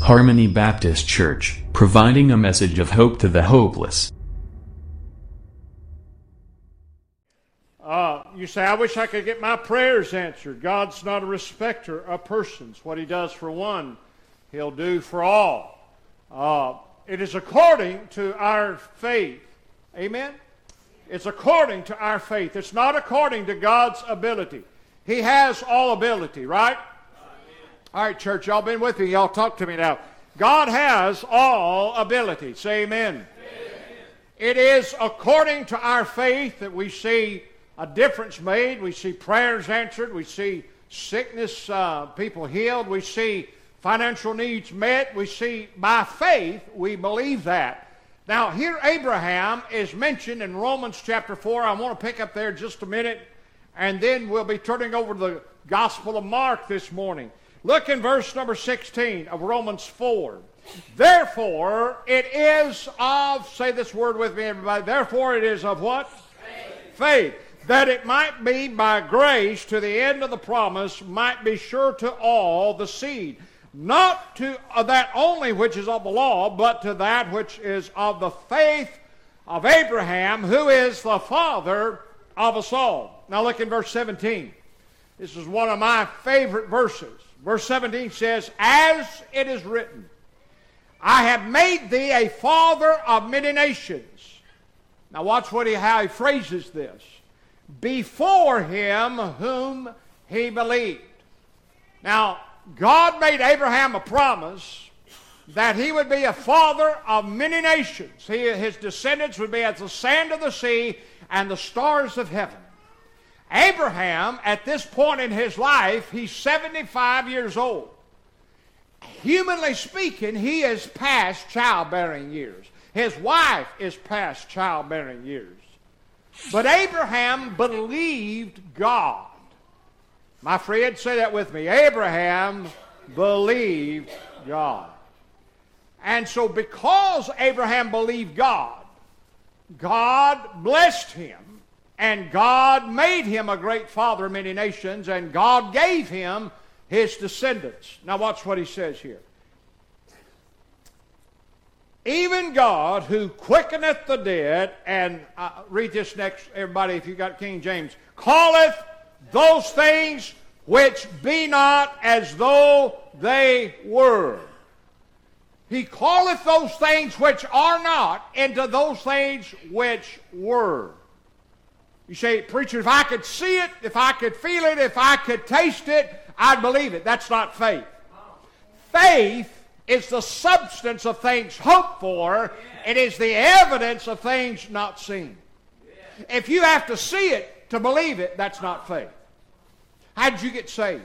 Harmony Baptist Church, providing a message of hope to the hopeless. You say, I wish I could get my prayers answered. God's not a respecter of persons. What He does for one, He'll do for all. It is according to our faith. Amen? It's according to our faith. It's not according to God's ability. He has all ability, right? All right, church, y'all been with me. Y'all talk to me now. God has all ability. Say amen. Amen. It is according to our faith that we see a difference made. We see prayers answered. We see sickness, people healed. We see financial needs met. We see by faith, we believe that. Now, here Abraham is mentioned in Romans chapter 4. I want to pick up there just a minute, and then we'll be turning over to the Gospel of Mark this morning. Look in verse number 16 of Romans 4. Therefore, it is of, say this word with me, everybody. Therefore, it is of what? Faith. That it might be by grace to the end of the promise, might be sure to all the seed. Not to that only which is of the law, but to that which is of the faith of Abraham, who is the father of us all. Now look in verse 17. This is one of my favorite verses. Verse 17 says, as it is written, I have made thee a father of many nations. Now watch how he phrases this. Before him whom he believed. Now, God made Abraham a promise that he would be a father of many nations. His descendants would be as the sand of the sea and the stars of heaven. Abraham, at this point in his life, he's 75 years old. Humanly speaking, he is past childbearing years. His wife is past childbearing years. But Abraham believed God. My friend, say that with me. Abraham believed God. And so because Abraham believed God, God blessed him, and God made him a great father of many nations, and God gave him his descendants. Now watch what he says here. Even God who quickeneth the dead, and read this next, everybody, if you got King James, calleth those things which be not as though they were. He calleth those things which are not into those things which were. You say, preacher, if I could see it, if I could feel it, if I could taste it, I'd believe it. That's not faith. Faith is the substance of things hoped for. It is the evidence of things not seen. If you have to see it to believe it, that's not faith. How did you get saved?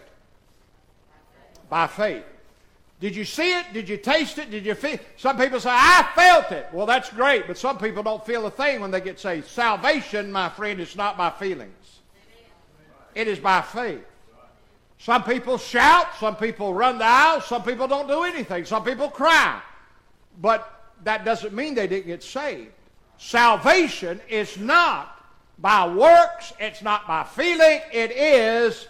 By faith. Did you see it? Did you taste it? Did you feel it? Some people say, I felt it. Well, that's great, but some people don't feel a thing when they get saved. Salvation, my friend, is not by feelings. It is by faith. Some people shout, some people run the aisle, some people don't do anything, some people cry. But that doesn't mean they didn't get saved. Salvation is not by works, it's not by feeling, it is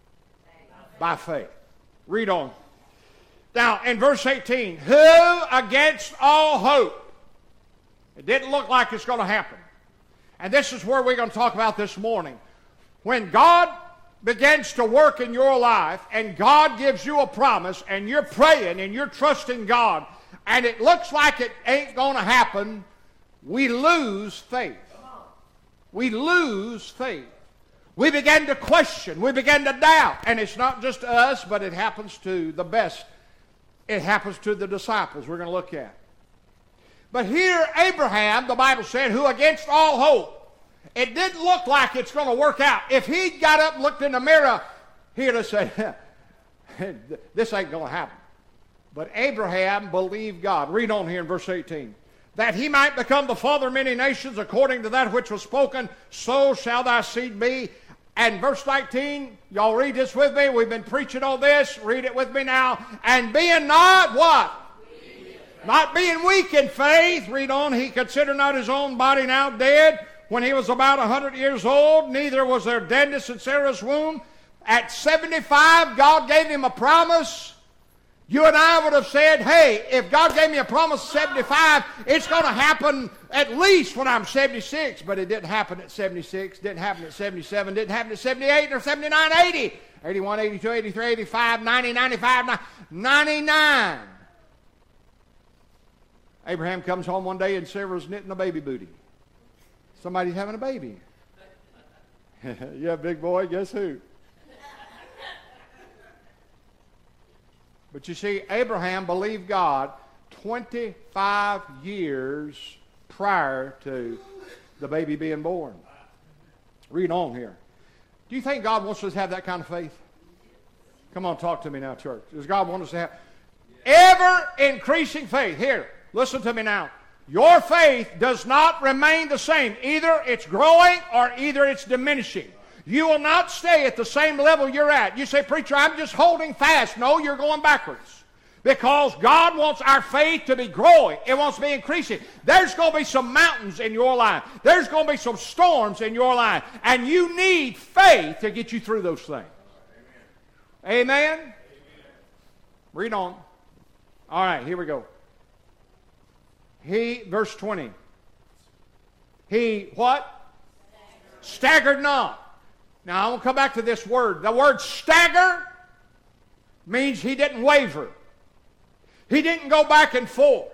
by faith. Read on. Now, in verse 18, who against all hope, it didn't look like it's going to happen. And this is where we're going to talk about this morning. When God begins to work in your life and God gives you a promise and you're praying and you're trusting God and it looks like it ain't going to happen, we lose faith. We lose faith. We begin to question. We begin to doubt. And it's not just us, but it happens to the best. It happens to the disciples we're going to look at. But here Abraham, the Bible said, who against all hope, it didn't look like it's going to work out. If he got up and looked in the mirror, he'd have said, this ain't going to happen. But Abraham believed God. Read on here in verse 18. That he might become the father of many nations according to that which was spoken, so shall thy seed be. And verse 19, y'all read this with me. We've been preaching on this. Read it with me now. And being not what? Not being weak in faith. Read on. He considered not his own body now dead when he was about 100 years old. Neither was there deadness in Sarah's womb. At 75, God gave him a promise. You and I would have said, hey, if God gave me a promise of 75, it's going to happen at least when I'm 76. But it didn't happen at 76, didn't happen at 77, didn't happen at 78 or 79, 80, 81, 82, 83, 85, 90, 95, 99. Abraham comes home one day and Sarah's knitting a baby booty. Somebody's having a baby. Yeah, big boy, guess who? But you see, Abraham believed God 25 years prior to the baby being born. Read on here. Do you think God wants us to have that kind of faith? Come on, talk to me now, church. Does God want us to have ever increasing faith? Here, listen to me now. Your faith does not remain the same. Either it's growing or either it's diminishing. You will not stay at the same level you're at. You say, preacher, I'm just holding fast. No, you're going backwards. Because God wants our faith to be growing. It wants to be increasing. There's going to be some mountains in your life. There's going to be some storms in your life. And you need faith to get you through those things. Amen? Amen? Read on. All right, here we go. Verse 20. He, what? Staggered not. Now, I will come back to this word. The word stagger means he didn't waver. He didn't go back and forth.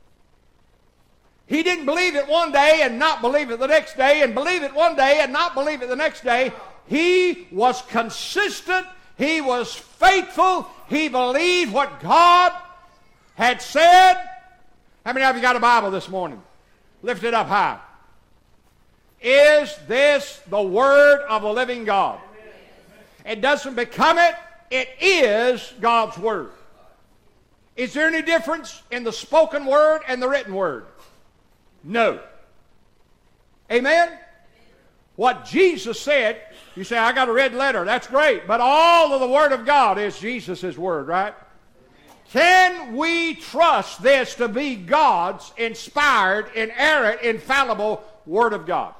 He didn't believe it one day and not believe it the next day, and believe it one day and not believe it the next day. He was consistent. He was faithful. He believed what God had said. How many of you got a Bible this morning? Lift it up high. Is this the Word of a living God? It doesn't become it. It is God's Word. Is there any difference in the spoken Word and the written Word? No. Amen? What Jesus said, you say, I got a red letter. That's great. But all of the Word of God is Jesus' Word, right? Can we trust this to be God's inspired, inerrant, infallible Word of God?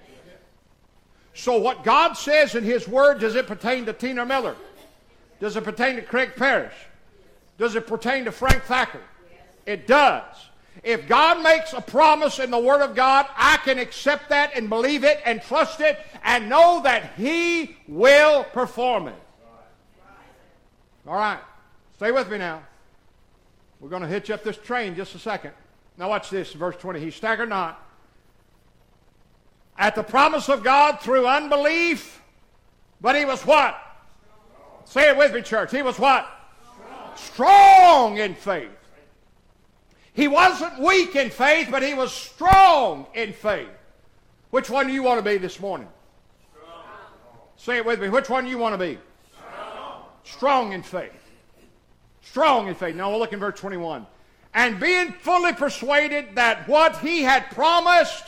So what God says in His Word, does it pertain to Tina Miller? Does it pertain to Craig Parrish? Does it pertain to Frank Thacker? It does. If God makes a promise in the Word of God, I can accept that and believe it and trust it and know that He will perform it. All right. Stay with me now. We're going to hitch up this train just a second. Now watch this, verse 20. He staggered not at the promise of God through unbelief, but he was what? Say it with me, church. He was what? Strong in faith. He wasn't weak in faith, but he was strong in faith. Which one do you want to be this morning? Say it with me. Which one do you want to be? Strong in faith. Strong in faith. Now we'll look in verse 21. And being fully persuaded that what he had promised,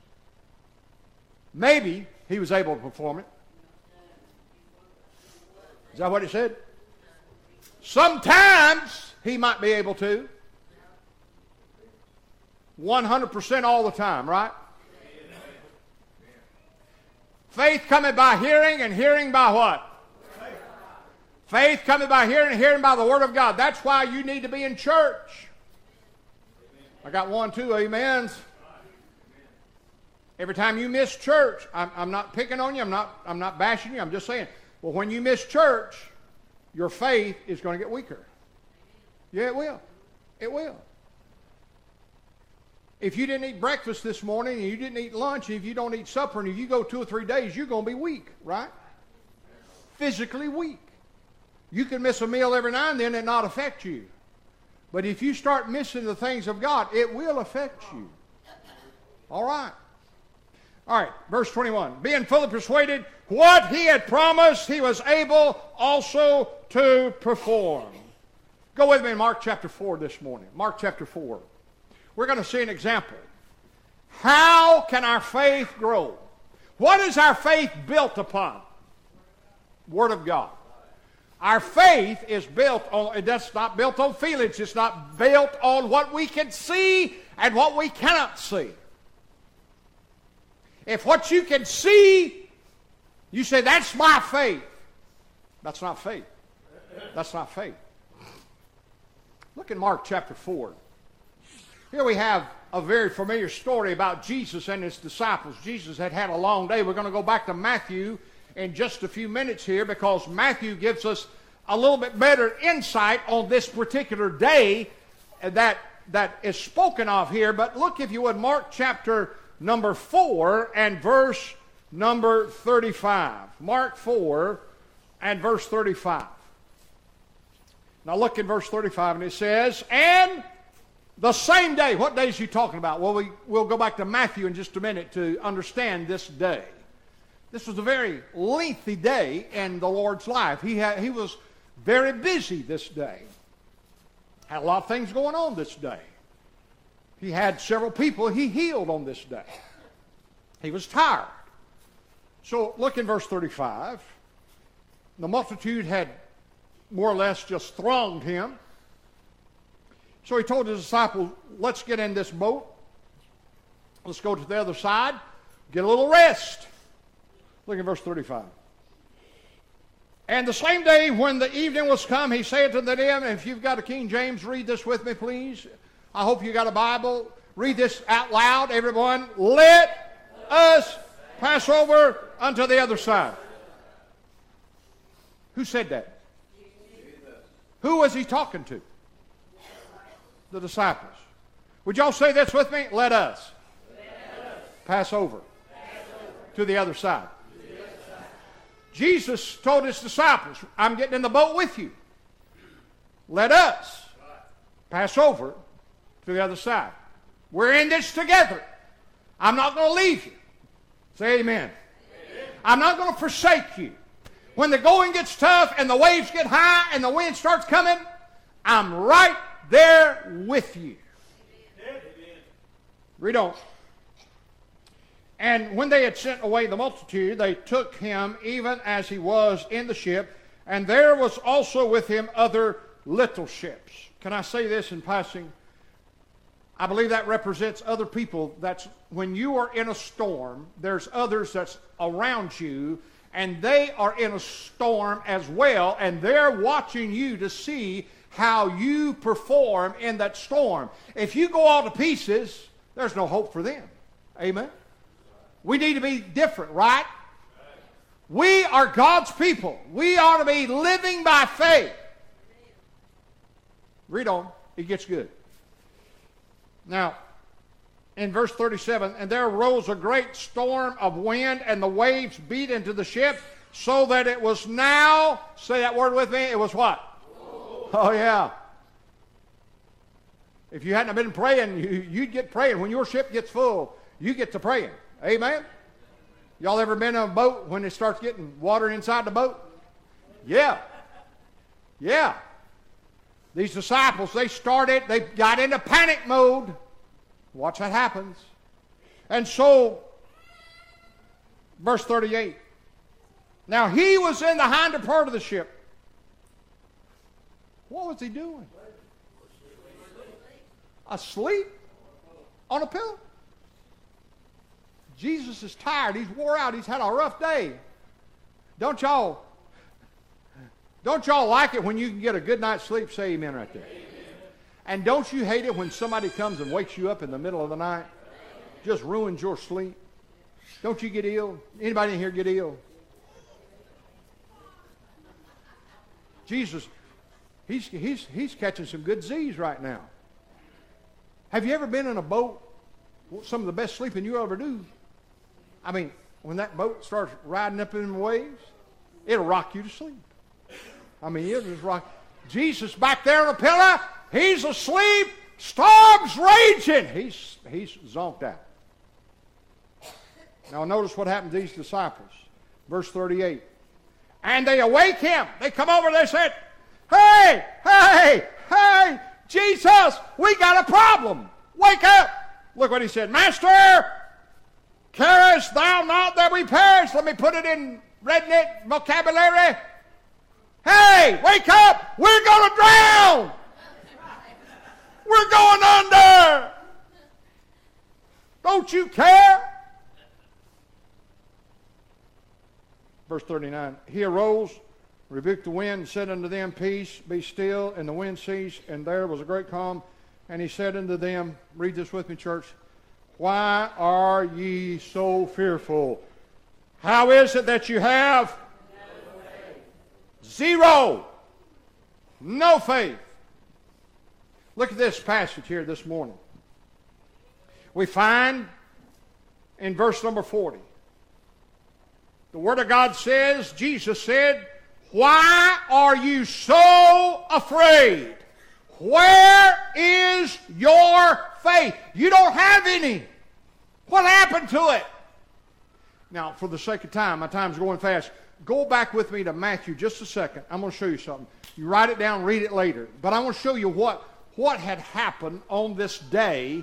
maybe he was able to perform it. Is that what it said? Sometimes he might be able to. 100% all the time, right? Faith cometh by hearing, and hearing by what? Faith cometh by hearing, and hearing by the Word of God. That's why you need to be in church. I got 1, 2 amens. Every time you miss church, I'm not picking on you, I'm not bashing you, I'm just saying, well, when you miss church, your faith is going to get weaker. Yeah, it will. It will. If you didn't eat breakfast this morning, and you didn't eat lunch, and if you don't eat supper, and if you go 2 or 3 days, you're going to be weak, right? Physically weak. You can miss a meal every now and then and not affect you. But if you start missing the things of God, it will affect you. All right. All right, verse 21. Being fully persuaded, what he had promised, he was able also to perform. Go with me in Mark chapter 4 this morning. Mark chapter 4. We're going to see an example. How can our faith grow? What is our faith built upon? Word of God. Our faith is built on, it's not built on feelings. It's not built on what we can see and what we cannot see. If what you can see, you say, that's my faith. That's not faith. That's not faith. Look in Mark chapter 4. Here we have a very familiar story about Jesus and his disciples. Jesus had had a long day. We're going to go back to Matthew in just a few minutes here because Matthew gives us a little bit better insight on this particular day that is spoken of here. But look, if you would, Mark chapter number 4 and verse number 35. Mark 4 and verse 35. Now look in verse 35, and it says, and the same day. What day is he talking about? Well, we'll go back to Matthew in just a minute to understand this day. This was a very lengthy day in the Lord's life. He was very busy this day. Had a lot of things going on this day. He had several people he healed on this day. He was tired. So look in verse 35. The multitude had more or less just thronged him. So he told his disciples, let's get in this boat. Let's go to the other side. Get a little rest. Look at verse 35. And the same day when the evening was come, he said to them, and if you've got a King James, read this with me, please. I hope you got a Bible. Read this out loud, everyone. Let us pass over unto the other side. Who said that? Who was he talking to? The disciples. Would y'all say this with me? Let us pass over to the other side. Jesus told his disciples, I'm getting in the boat with you. Let us pass over to the other side. We're in this together. I'm not going to leave you. Say amen. I'm not going to forsake you. When the going gets tough and the waves get high and the wind starts coming, I'm right there with you. Read on. And when they had sent away the multitude, they took him even as he was in the ship, and there was also with him other little ships. Can I say this in passing? I believe that represents other people. That's when you are in a storm, there's others that's around you, and they are in a storm as well, and they're watching you to see how you perform in that storm. If you go all to pieces, there's no hope for them. Amen? We need to be different, right? We are God's people. We ought to be living by faith. Read on. It gets good. Now, in verse 37, and there arose a great storm of wind, and the waves beat into the ship, so that it was now, say that word with me, it was what? Oh, yeah. If you hadn't been praying, you'd get praying. When your ship gets full, you get to praying. Amen? Y'all ever been on a boat when it starts getting water inside the boat? Yeah. Yeah. These disciples, they got into panic mode. Watch what happens. And so, verse 38. Now he was in the hinder part of the ship. What was he doing? Asleep on a pillow. Jesus is tired. He's wore out. He's had a rough day. Don't y'all like it when you can get a good night's sleep? Say amen right there. Amen. And don't you hate it when somebody comes and wakes you up in the middle of the night? Just ruins your sleep. Don't you get ill? Anybody in here get ill? Jesus, he's catching some good Z's right now. Have you ever been in a boat? Some of the best sleeping you ever do. I mean, when that boat starts riding up in the waves, it'll rock you to sleep. I mean, it'll just rock. Jesus back there on a pillar, he's asleep, storm's raging. He's zonked out. Now notice what happened to these disciples. Verse 38. And they awake him. They come over, they said, hey, Jesus, we got a problem. Wake up. Look what he said. Master, carest thou not that we perish? Let me put it in redneck vocabulary. Hey, wake up. We're going to drown. We're going under. Don't you care? Verse 39. He arose rebuked the wind, and said unto them, Peace, be still. And the wind ceased, and there was a great calm. And he said unto them, read this with me, church, Why are ye so fearful? How is it that you have no faith? Zero. No faith. Look at this passage here this morning. We find in verse number 40. The Word of God says, Jesus said, Why are you so afraid? Where is your faith? You don't have any. What happened to it? Now, for the sake of time, my time's going fast. Go back with me to Matthew just a second. I'm going to show you something. You write it down, read it later. But I want to show you what had happened on this day.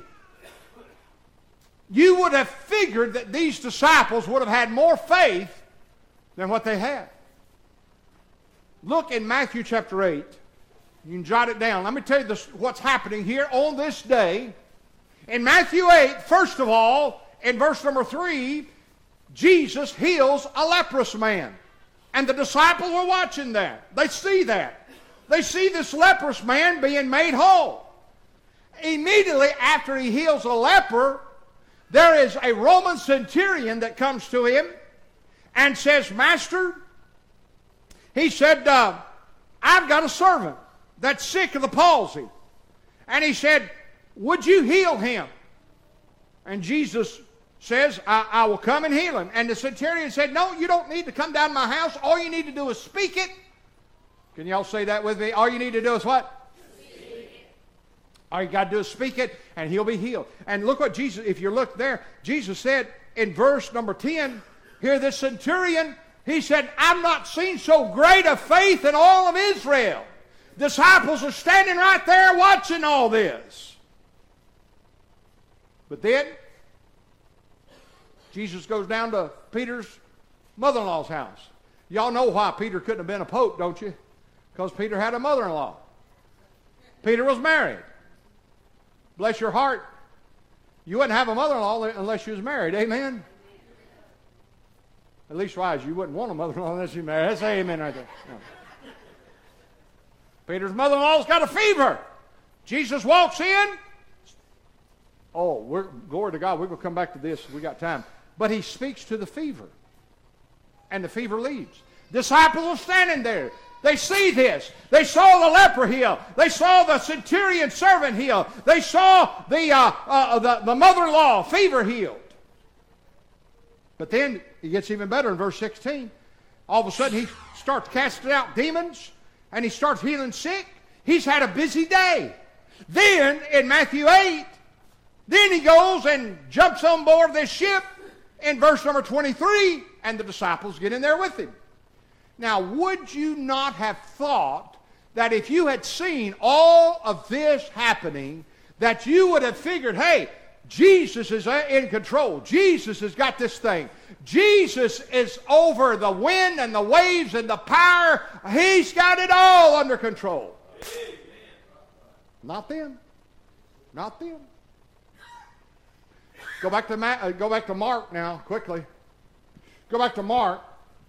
You would have figured that these disciples would have had more faith than what they had. Look in Matthew chapter 8. You can jot it down. Let me tell you what's happening here on this day. In Matthew 8, first of all, in verse number 3, Jesus heals a leprous man. And the disciples are watching that. They see that. They see this leprous man being made whole. Immediately after he heals a leper, there is a Roman centurion that comes to him and says, Master, he said, I've got a servant that's sick of the palsy. And he said, would you heal him? And Jesus says, I will come and heal him. And the centurion said, no, you don't need to come down to my house. All you need to do is speak it. Can y'all say that with me? All you need to do is what? All you got to do is speak it, and he'll be healed. And look what Jesus, if you look there, Jesus said in verse number 10, here this centurion, he said, I've not seen so great a faith in all of Israel. Disciples are standing right there watching all this. But then, Jesus goes down to Peter's mother-in-law's house. Y'all know why Peter couldn't have been a pope, don't you? Because Peter had a mother-in-law. Peter was married. Bless your heart. You wouldn't have a mother-in-law unless you was married. Amen? At least wise, you wouldn't want a mother-in-law unless you married. That's amen right there. No. Peter's mother-in-law's got a fever. Jesus walks in. Oh, glory to God. We're going to come back to this if we got time. But he speaks to the fever. And the fever leaves. Disciples are standing there. They see this. They saw the leper heal. They saw the centurion servant heal. They saw the mother-in-law fever healed. But then it gets even better in verse 16. All of a sudden he starts casting out demons and he starts healing sick. He's had a busy day. Then in Matthew 8, then he goes and jumps on board this ship in verse number 23, and the disciples get in there with him. Now, would you not have thought that if you had seen all of this happening, that you would have figured, hey, Jesus is in control. Jesus has got this thing. Jesus is over the wind and the waves and the power. He's got it all under control. Amen. Not them. Not them. Go back to Mark now, quickly. Go back to Mark.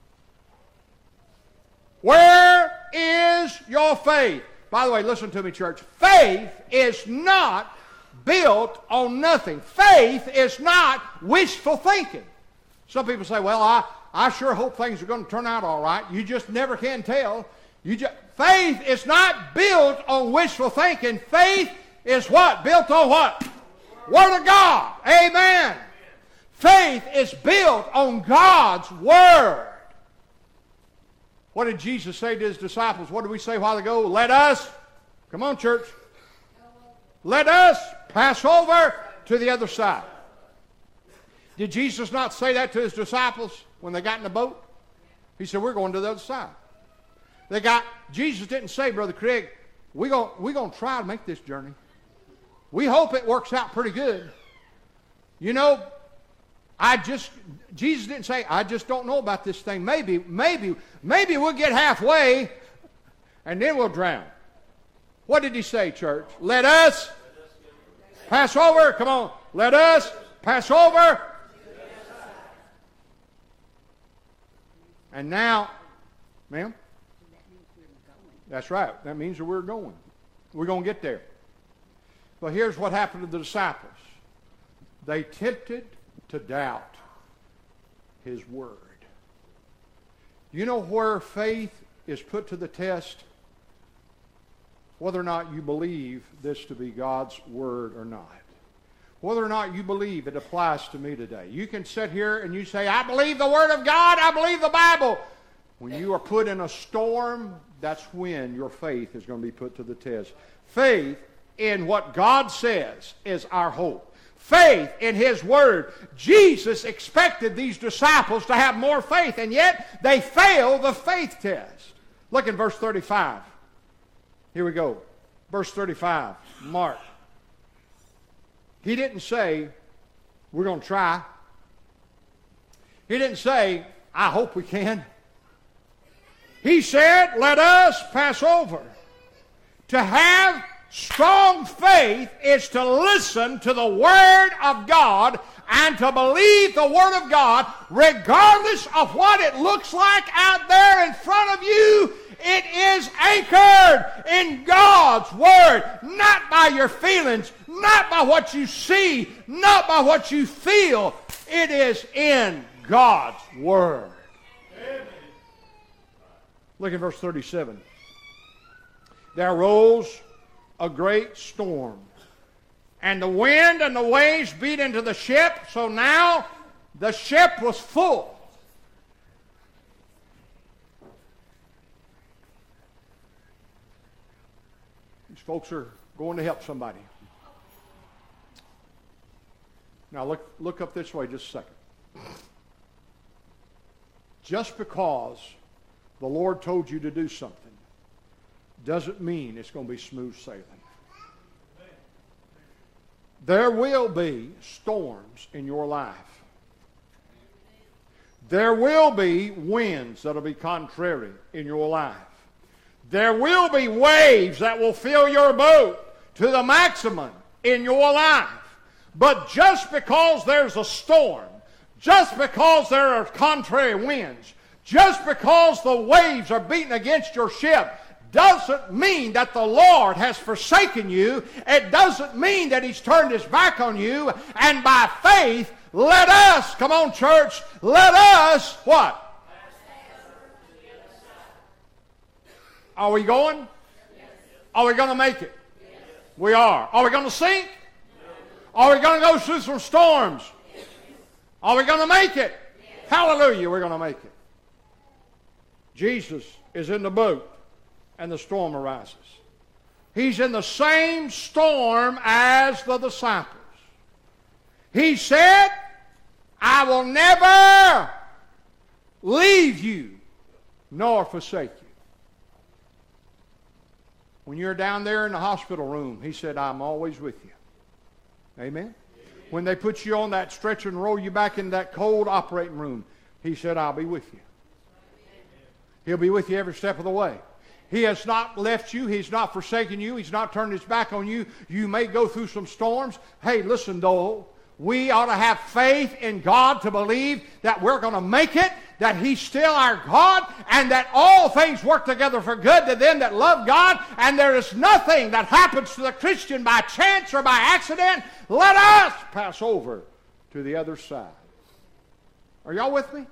Where is your faith? By the way, listen to me, church. Faith is not built on nothing. Faith is not wishful thinking. Some people say, well, I sure hope things are going to turn out all right. You just never can tell. Faith is not built on wishful thinking. Faith is what? Built on what? Word of God. Amen. Faith is built on God's Word. What did Jesus say to his disciples? What did we say a while ago? Let us, come on church, let us pass over to the other side. Did Jesus not say that to his disciples when they got in the boat? He said, we're going to the other side. Jesus didn't say, Brother Craig, we're going to try to make this journey. We hope it works out pretty good. You know, Jesus didn't say, I just don't know about this thing. Maybe we'll get halfway and then we'll drown. What did he say, church? Let us pass over. Come on. Let us pass over. And now, ma'am? That's right. That means that we're going. We're going to get there. But here's what happened to the disciples. They tempted to doubt His Word. You know where faith is put to the test? Whether or not you believe this to be God's Word or not. Whether or not you believe it applies to me today. You can sit here and you say, I believe the Word of God, I believe the Bible. When you are put in a storm, that's when your faith is going to be put to the test. Faith in what God says is our hope. Faith in His Word. Jesus expected these disciples to have more faith, and yet they failed the faith test. Look in verse 35. Here we go. Verse 35, Mark. He didn't say, we're going to try. He didn't say, I hope we can. He said, let us pass over. To have strong faith is to listen to the Word of God and to believe the Word of God regardless of what it looks like out there in front of you. It is anchored in God's Word, not by your feelings, not by what you see, not by what you feel. It is in God's Word. Amen. Look at verse 37. There arose a great storm, and the wind and the waves beat into the ship, so now the ship was full. These folks are going to help somebody. Now look up this way just a second. Just because the Lord told you to do something doesn't mean it's going to be smooth sailing. There will be storms in your life. There will be winds that will be contrary in your life. There will be waves that will fill your boat to the maximum in your life. But just because there's a storm, just because there are contrary winds, just because the waves are beating against your ship, doesn't mean that the Lord has forsaken you. It doesn't mean that He's turned His back on you. And by faith, let us, come on church, let us, what? Are we going? Are we going to make it? We are. Are we going to sink? Are we going to go through some storms? Are we going to make it? Hallelujah, we're going to make it. Jesus is in the boat and the storm arises. He's in the same storm as the disciples. He said, I will never leave you nor forsake you. When you're down there in the hospital room, He said, I'm always with you. Amen? When they put you on that stretcher and roll you back in that cold operating room, He said, I'll be with you. He'll be with you every step of the way. He has not left you. He's not forsaken you. He's not turned His back on you. You may go through some storms. Hey, listen, though. We ought to have faith in God to believe that we're going to make it, that He's still our God, and that all things work together for good to them that love God, and there is nothing that happens to the Christian by chance or by accident. Let us pass over to the other side. Are y'all with me?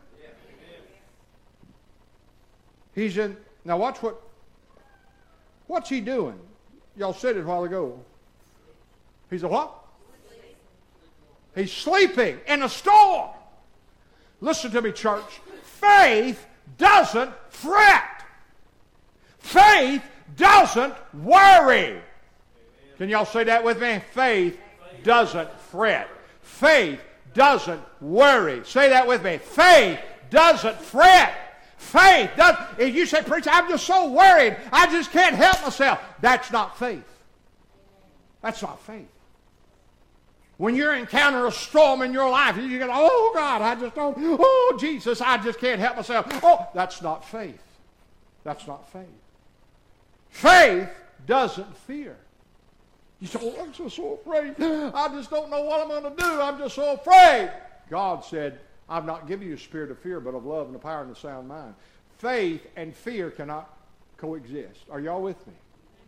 He's in, now watch what's He doing? Y'all said it a while ago. He's a what? He's sleeping in a storm. Listen to me, church. Faith doesn't fret. Faith doesn't worry. Can y'all say that with me? Faith doesn't fret. Faith doesn't worry. Say that with me. Faith doesn't fret. Faith doesn't. If you say, preacher, I'm just so worried, I just can't help myself. That's not faith. That's not faith. When you encounter a storm in your life, you go, oh God, I just don't, oh Jesus, I just can't help myself. Oh, that's not faith. That's not faith. Faith doesn't fear. You say, oh, I'm just so afraid. I just don't know what I'm going to do. I'm just so afraid. God said, I've not given you a spirit of fear, but of love and the power and the sound mind. Faith and fear cannot coexist. Are y'all with me?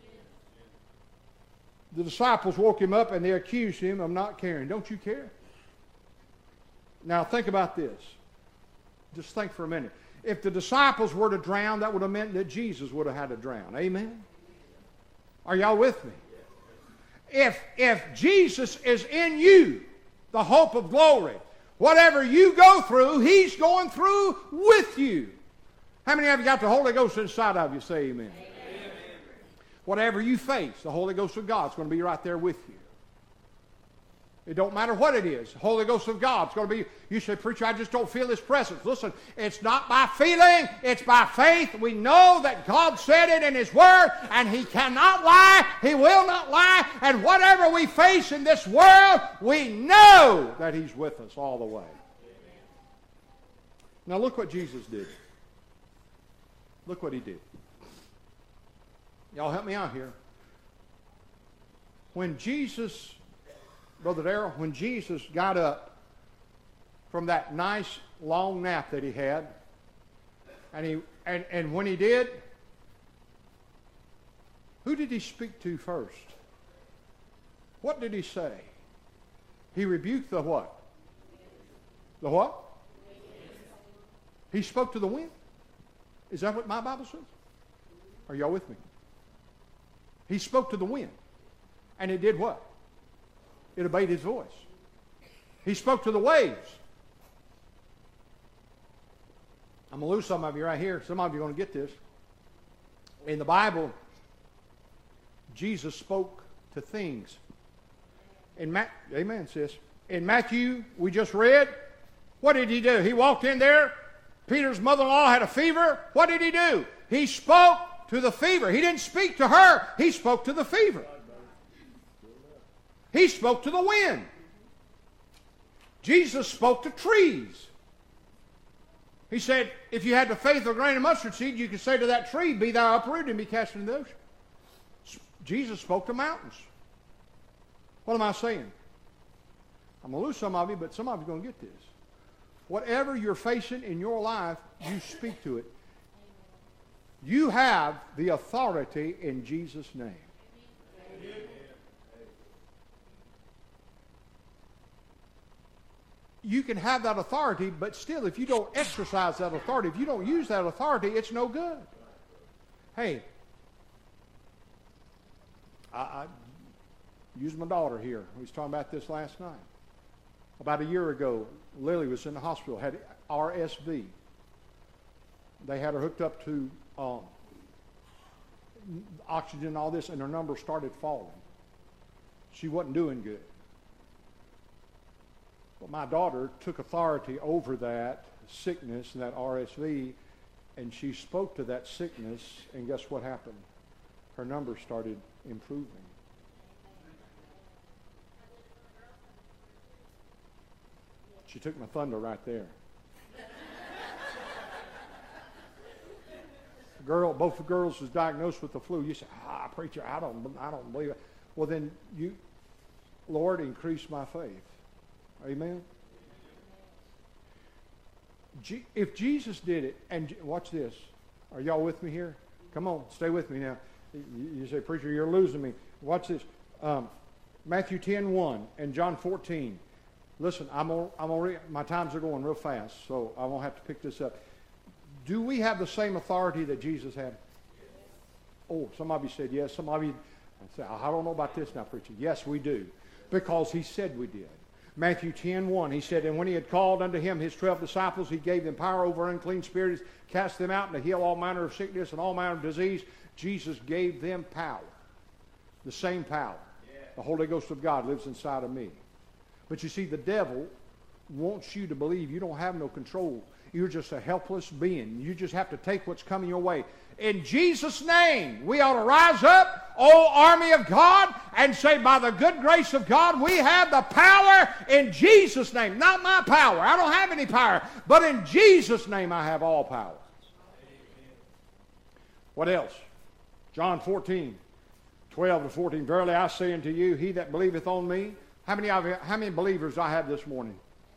The disciples woke him up and they accused him of not caring. Don't you care? Now think about this. Just think for a minute. If the disciples were to drown, that would have meant that Jesus would have had to drown. Amen? Are y'all with me? If Jesus is in you, the hope of glory, whatever you go through, He's going through with you. How many of you got the Holy Ghost inside of you? Say amen. Amen. Whatever you face, the Holy Ghost of God is going to be right there with you. It don't matter what it is. The Holy Ghost of God is going to be. You say, preacher, I just don't feel His presence. Listen, it's not by feeling, it's by faith. We know that God said it in His Word, and He cannot lie. He will not lie. And whatever we face in this world, we know that He's with us all the way. Now look what Jesus did. Look what He did. Y'all help me out here. When Jesus, Brother Darrell, when Jesus got up from that nice long nap that he had, and when he did, who did He speak to first? What did He say? He rebuked the what? The what? He spoke to the wind. Is that what my Bible says? Are y'all with me? He spoke to the wind. And it did what? It obeyed His voice. He spoke to the waves. I'm going to lose some of you right here. Some of you are going to get this. In the Bible, Jesus spoke to things. Amen, sis. In Matthew, we just read, what did He do? He walked in there. Peter's mother-in-law had a fever. What did He do? He spoke to the fever. He didn't speak to her. He spoke to the fever. He spoke to the wind. Jesus spoke to trees. He said, if you had the faith of a grain of mustard seed, you could say to that tree, be thou uprooted and be cast into the ocean. Jesus spoke to mountains. What am I saying? I'm going to lose some of you, but some of you are going to get this. Whatever you're facing in your life, you speak to it. You have the authority in Jesus' name. You can have that authority, but still, if you don't exercise that authority, if you don't use that authority, it's no good. Hey, I used my daughter here. We was talking about this last night. About a year ago, Lily was in the hospital, had RSV. They had her hooked up to oxygen and all this, and her numbers started falling. She wasn't doing good. But my daughter took authority over that sickness and that RSV, and she spoke to that sickness, and guess what happened? Her numbers started improving. She took my thunder right there. Both the girls was diagnosed with the flu. You say, preacher, I don't believe it. Well, then you, Lord, increase my faith. Amen. If Jesus did it, and watch this. Are y'all with me here? Come on, stay with me now. You say, preacher, you're losing me. Watch this. Matthew 10:1 and John 14. Listen, my times are going real fast, so I won't have to pick this up. Do we have the same authority that Jesus had? Oh, some of you said yes. Some of you say, I don't know about this now, preacher. Yes, we do, because He said we did. Matthew 10:1, He said, and when He had called unto Him His 12 disciples, He gave them power over unclean spirits, cast them out, and to heal all manner of sickness and all manner of disease. Jesus gave them power. The same power. Yeah. The Holy Ghost of God lives inside of me. But you see, the devil wants you to believe you don't have no control. You're just a helpless being. You just have to take what's coming your way. In Jesus' name, we ought to rise up, O army of God, and say, by the good grace of God, we have the power in Jesus' name. Not my power. I don't have any power. But in Jesus' name, I have all power. What else? John 14:12-14. Verily I say unto you, he that believeth on me. How many believers I have this morning?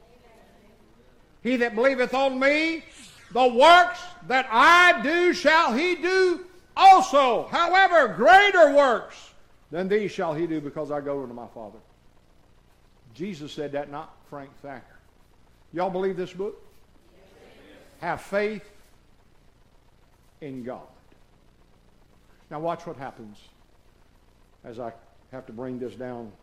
He that believeth on me, the works that I do shall he do also, however, greater works than these shall he do, because I go to my Father. Jesus said that, not Frank Thacker. Y'all believe this book? Have faith in God. Now watch what happens as I have to bring this down.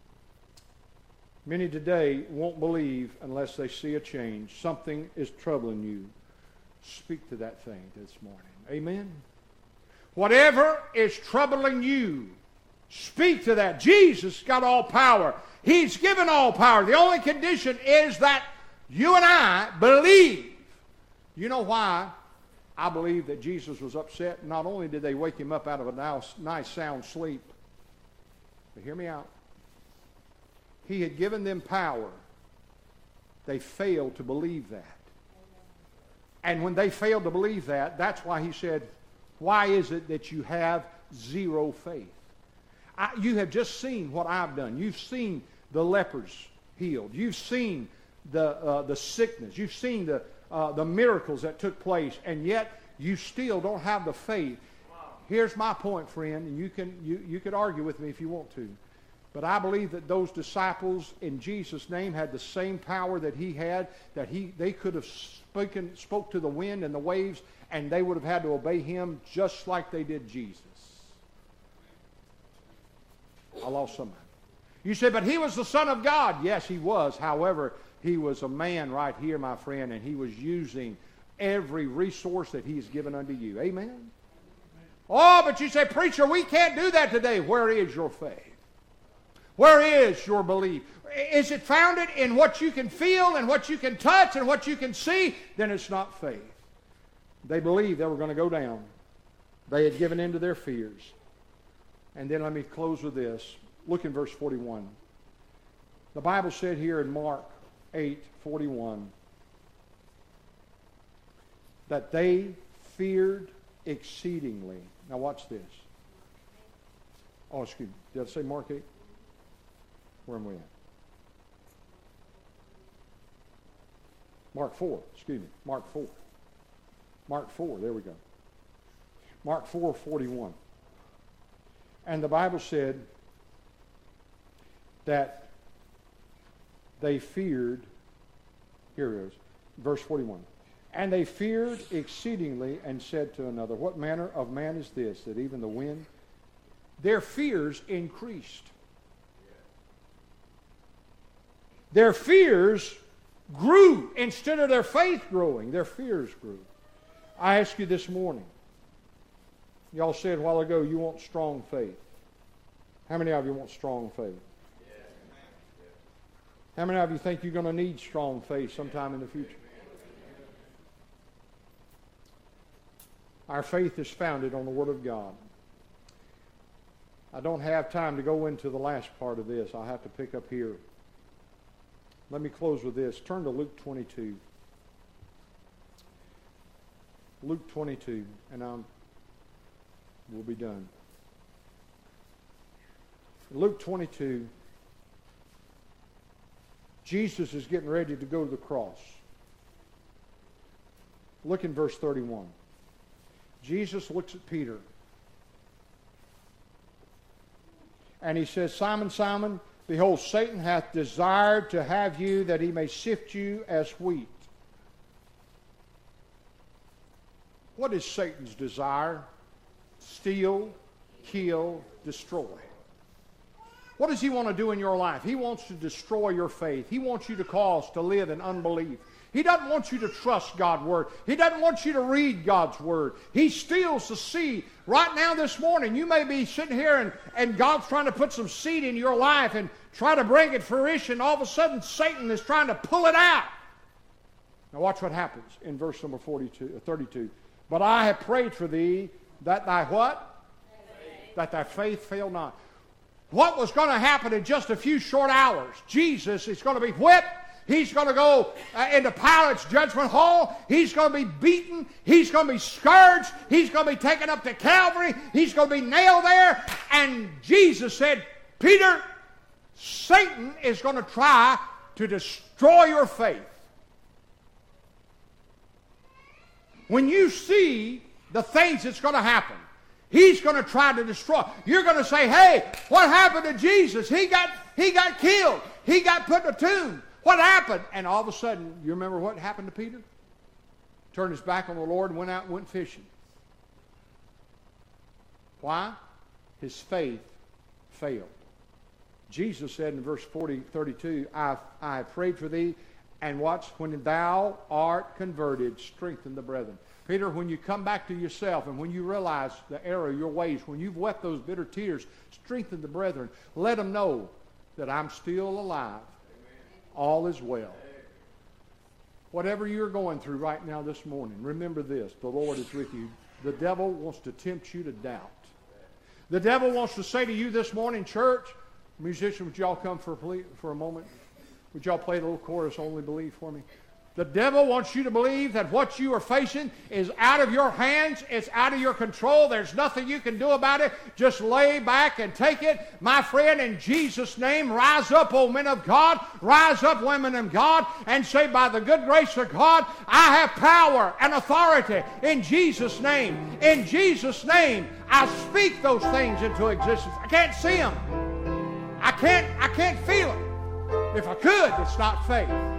Many today won't believe unless they see a change. Something is troubling you. Speak to that thing this morning. Amen? Whatever is troubling you, speak to that. Jesus got all power. He's given all power. The only condition is that you and I believe. You know why I believe that Jesus was upset? Not only did they wake him up out of a nice sound sleep, but hear me out. He had given them power. They failed to believe that. And when they failed to believe that, that's why he said, why is it that you have zero faith? You have just seen what I've done. You've seen the lepers healed. You've seen the sickness. You've seen the miracles that took place, and yet you still don't have the faith. Here's my point, friend, and you could argue with me if you want to. But I believe that those disciples in Jesus' name had the same power that he had, that they could have spoke to the wind and the waves, and they would have had to obey him just like they did Jesus. I lost somebody. You say, but he was the Son of God. Yes, he was. However, he was a man right here, my friend, and he was using every resource that he has given unto you. Amen? Oh, but you say, preacher, we can't do that today. Where is your faith? Where is your belief? Is it founded in what you can feel and what you can touch and what you can see? Then it's not faith. They believed they were going to go down. They had given in to their fears. And then let me close with this. Look in verse 41. The Bible said here in Mark 8:41 that they feared exceedingly. Now watch this. Oh, excuse me. Did I say Mark 8? Where am we at? Mark 4. Excuse me. Mark 4. Mark 4. There we go. Mark 4:41. And the Bible said that they feared, here it is, verse 41. And they feared exceedingly and said to another, what manner of man is this, that even the wind? Their fears increased. Their fears grew. Instead of their faith growing, their fears grew. I ask you this morning, y'all said a while ago you want strong faith. How many of you want strong faith? How many of you think you're going to need strong faith sometime in the future? Our faith is founded on the Word of God. I don't have time to go into the last part of this. I'll have to pick up here. Let me close with this. Turn to Luke 22. Luke 22, and we'll be done. Luke 22, Jesus is getting ready to go to the cross. Look in verse 31. Jesus looks at Peter, and he says, Simon, Simon, behold, Satan hath desired to have you, that he may sift you as wheat. What is Satan's desire? Steal, kill, destroy. What does he want to do in your life? He wants to destroy your faith. He wants you to live in unbelief. He doesn't want you to trust God's Word. He doesn't want you to read God's Word. He steals the seed. Right now this morning, you may be sitting here and God's trying to put some seed in your life and try to bring it fruition. All of a sudden, Satan is trying to pull it out. Now watch what happens in verse number 32. But I have prayed for thee that thy what? Faith. That thy faith fail not. What was going to happen in just a few short hours? Jesus is going to be whipped. He's going to go into Pilate's judgment hall. He's going to be beaten. He's going to be scourged. He's going to be taken up to Calvary. He's going to be nailed there. And Jesus said, Peter, Satan is going to try to destroy your faith. When you see the things that's going to happen, He's going to try to destroy. You're going to say, hey, what happened to Jesus? He got killed. He got put in a tomb. What happened? And all of a sudden, you remember what happened to Peter? Turned his back on the Lord and went out and went fishing. Why? His faith failed. Jesus said in verse 32, I have prayed for thee, and watch, when thou art converted, strengthen the brethren. Peter, when you come back to yourself and when you realize the error of your ways, when you've wept those bitter tears, strengthen the brethren. Let them know that I'm still alive. Amen. All is well. Amen. Whatever you're going through right now this morning, remember this. The Lord is with you. The devil wants to tempt you to doubt. The devil wants to say to you this morning, church, musicians, would y'all come for a moment? Would y'all play the little chorus, Only Believe, for me? The devil wants you to believe that what you are facing is out of your hands. It's out of your control. There's nothing you can do about it. Just lay back and take it. My friend, in Jesus' name, rise up, O men of God. Rise up, women of God, and say, by the good grace of God, I have power and authority in Jesus' name. In Jesus' name, I speak those things into existence. I can't see them. I can't feel them. If I could, it's not faith.